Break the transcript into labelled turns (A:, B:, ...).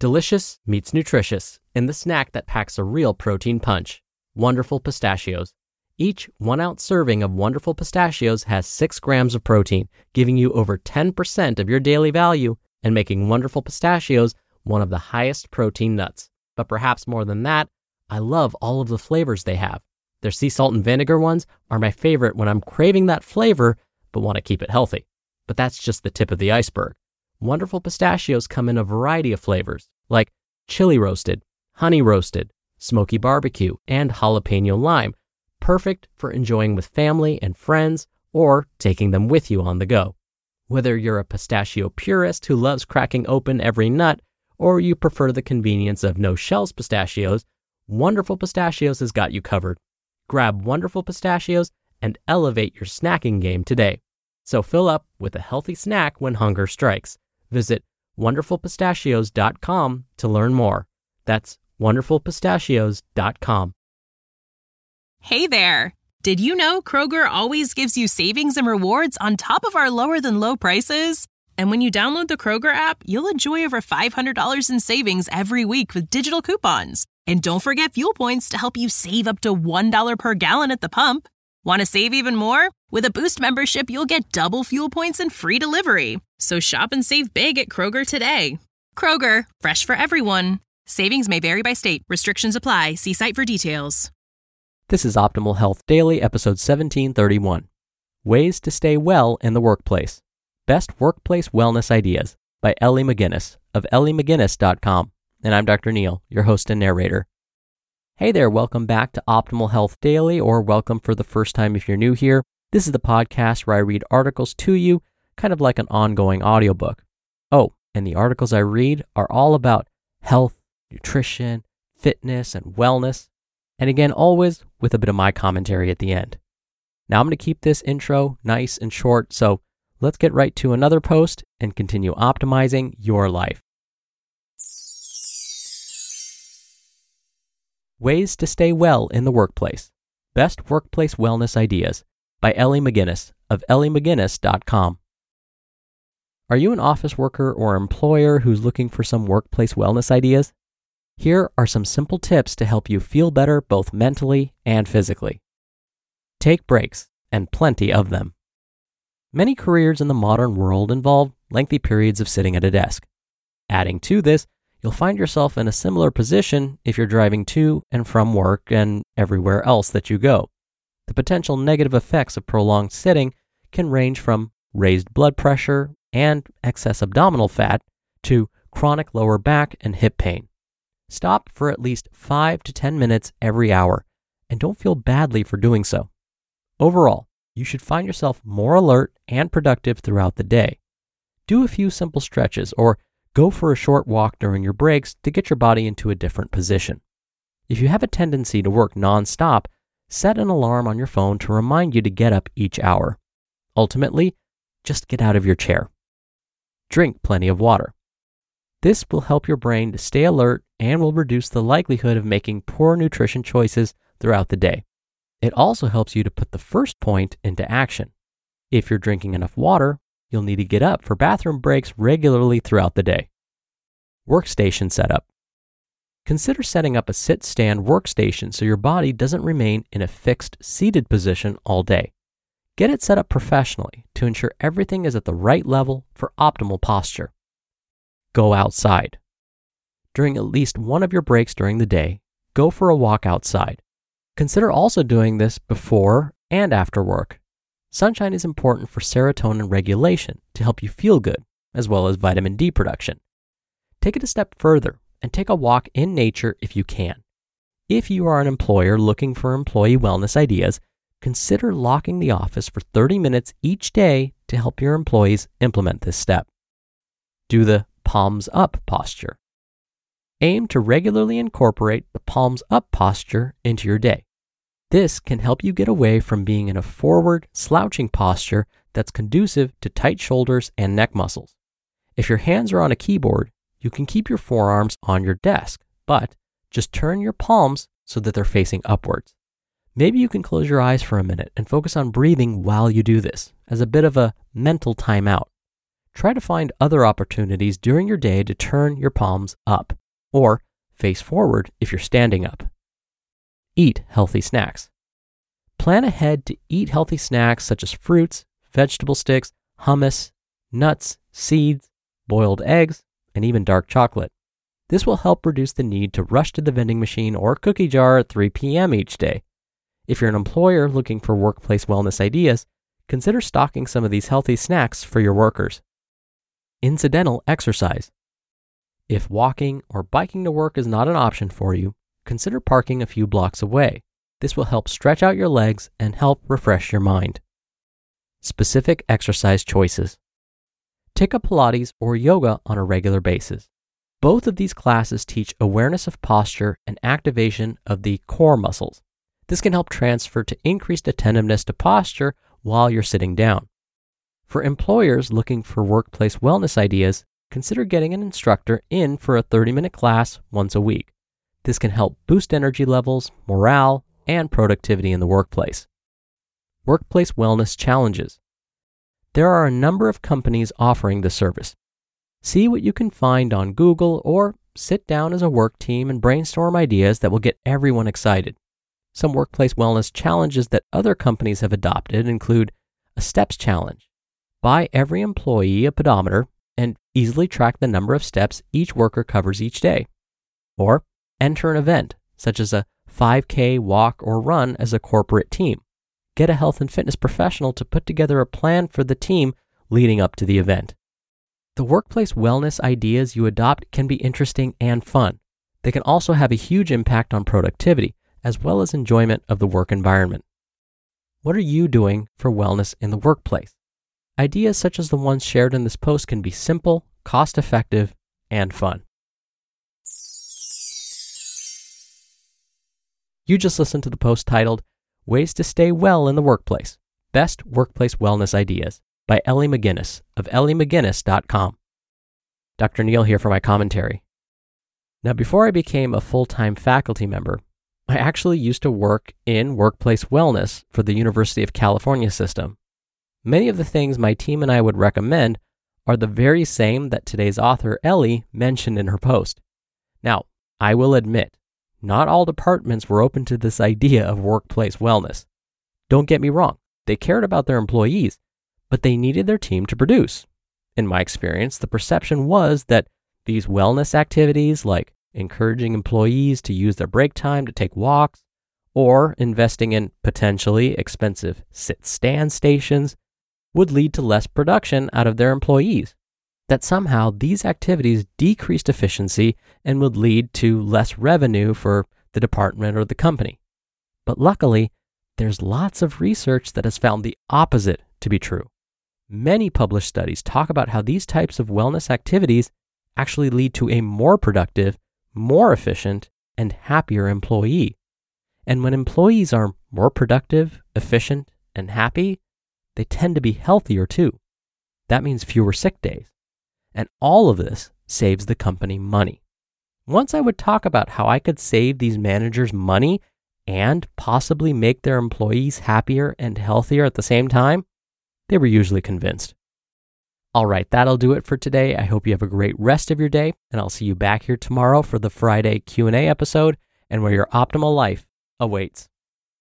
A: Delicious meets nutritious in the snack that packs a real protein punch. Wonderful Pistachios. Each 1-ounce serving of Wonderful Pistachios has 6 grams of protein, giving you over 10% of your daily value and making Wonderful Pistachios one of the highest protein nuts. But perhaps more than that, I love all of the flavors they have. Their sea salt and vinegar ones are my favorite when I'm craving that flavor but want to keep it healthy. But that's just the tip of the iceberg. Wonderful Pistachios come in a variety of flavors, like chili roasted, honey roasted, smoky barbecue, and jalapeno lime, perfect for enjoying with family and friends or taking them with you on the go. Whether you're a pistachio purist who loves cracking open every nut, or you prefer the convenience of no-shells pistachios, Wonderful Pistachios has got you covered. Grab Wonderful Pistachios and elevate your snacking game today. So fill up with a healthy snack when hunger strikes. Visit wonderfulpistachios.com to learn more. That's wonderfulpistachios.com.
B: Hey there! Did you know Kroger always gives you savings and rewards on top of our lower-than-low prices? And when you download the Kroger app, you'll enjoy over $500 in savings every week with digital coupons. And don't forget fuel points to help you save up to $1 per gallon at the pump. Want to save even more? With a Boost membership, you'll get double fuel points and free delivery. So shop and save big at Kroger today. Kroger, fresh for everyone. Savings may vary by state. Restrictions apply. See site for details.
A: This is Optimal Health Daily, episode 1731. Ways to Stay Well in the Workplace. Best Workplace Wellness Ideas by Ellie McGinnis of elliemcginnis.com. And I'm Dr. Neil, your host and narrator. Hey there, welcome back to Optimal Health Daily, or welcome for the first time if you're new here. This is the podcast where I read articles to you, kind of like an ongoing audiobook. Oh, and the articles I read are all about health, nutrition, fitness, and wellness. And again, always with a bit of my commentary at the end. Now I'm going to keep this intro nice and short, so let's get right to another post and continue optimizing your life. Ways to Stay Well in the Workplace. Best Workplace Wellness Ideas by Ellie McGinnis of elliemcginnis.com. Are you an office worker or employer who's looking for some workplace wellness ideas? Here are some simple tips to help you feel better both mentally and physically. Take breaks, and plenty of them. Many careers in the modern world involve lengthy periods of sitting at a desk. Adding to this, you'll find yourself in a similar position if you're driving to and from work and everywhere else that you go. The potential negative effects of prolonged sitting can range from raised blood pressure and excess abdominal fat to chronic lower back and hip pain. Stop for at least 5 to 10 minutes every hour, and don't feel badly for doing so. Overall, you should find yourself more alert and productive throughout the day. Do a few simple stretches or go for a short walk during your breaks to get your body into a different position. If you have a tendency to work non-stop, set an alarm on your phone to remind you to get up each hour. Ultimately, just get out of your chair. Drink plenty of water. This will help your brain to stay alert and will reduce the likelihood of making poor nutrition choices throughout the day. It also helps you to put the first point into action. If you're drinking enough water, you'll need to get up for bathroom breaks regularly throughout the day. Workstation setup. Consider setting up a sit-stand workstation so your body doesn't remain in a fixed seated position all day. Get it set up professionally to ensure everything is at the right level for optimal posture. Go outside. During at least one of your breaks during the day, go for a walk outside. Consider also doing this before and after work. Sunshine is important for serotonin regulation to help you feel good, as well as vitamin D production. Take it a step further and take a walk in nature if you can. If you are an employer looking for employee wellness ideas, consider locking the office for 30 minutes each day to help your employees implement this step. Do the palms up posture. Aim to regularly incorporate the palms up posture into your day. This can help you get away from being in a forward, slouching posture that's conducive to tight shoulders and neck muscles. If your hands are on a keyboard, you can keep your forearms on your desk, but just turn your palms so that they're facing upwards. Maybe you can close your eyes for a minute and focus on breathing while you do this, as a bit of a mental timeout. try to find other opportunities during your day to turn your palms up, or face forward if you're standing up. Eat healthy snacks. Plan ahead to eat healthy snacks such as fruits, vegetable sticks, hummus, nuts, seeds, boiled eggs, and even dark chocolate. This will help reduce the need to rush to the vending machine or cookie jar at 3 p.m. each day. If you're an employer looking for workplace wellness ideas, consider stocking some of these healthy snacks for your workers. Incidental exercise. If walking or biking to work is not an option for you, consider parking a few blocks away. This will help stretch out your legs and help refresh your mind. Specific exercise choices. Take up Pilates or yoga on a regular basis. Both of these classes teach awareness of posture and activation of the core muscles. This can help transfer to increased attentiveness to posture while you're sitting down. For employers looking for workplace wellness ideas, consider getting an instructor in for a 30-minute class once a week. This can help boost energy levels, morale, and productivity in the workplace. Workplace wellness challenges. There are a number of companies offering this service. See what you can find on Google or sit down as a work team and brainstorm ideas that will get everyone excited. Some workplace wellness challenges that other companies have adopted include a STEPS challenge. Buy every employee a pedometer and easily track the number of steps each worker covers each day. Or enter an event, such as a 5K walk or run as a corporate team. Get a health and fitness professional to put together a plan for the team leading up to the event. The workplace wellness ideas you adopt can be interesting and fun. They can also have a huge impact on productivity, as well as enjoyment of the work environment. What are you doing for wellness in the workplace? Ideas such as the ones shared in this post can be simple, cost-effective, and fun. You just listened to the post titled, Ways to Stay Well in the Workplace, Best Workplace Wellness Ideas by Ellie McGinnis of elliemcginnis.com. Dr. Neal here for my commentary. Now, before I became a full-time faculty member, I actually used to work in workplace wellness for the University of California system. Many of the things my team and I would recommend are the very same that today's author, Ellie, mentioned in her post. Now, I will admit, not all departments were open to this idea of workplace wellness. Don't get me wrong, they cared about their employees, but they needed their team to produce. In my experience, the perception was that these wellness activities, like encouraging employees to use their break time to take walks, or investing in potentially expensive sit-stand stations, would lead to less production out of their employees. That somehow these activities decreased efficiency and would lead to less revenue for the department or the company. But luckily, there's lots of research that has found the opposite to be true. Many published studies talk about how these types of wellness activities actually lead to a more productive, more efficient, and happier employee. And when employees are more productive, efficient, and happy, they tend to be healthier too. That means fewer sick days. And all of this saves the company money. Once I would talk about how I could save these managers money and possibly make their employees happier and healthier at the same time, they were usually convinced. All right, that'll do it for today. I hope you have a great rest of your day, and I'll see you back here tomorrow for the Friday Q&A episode and where your optimal life awaits.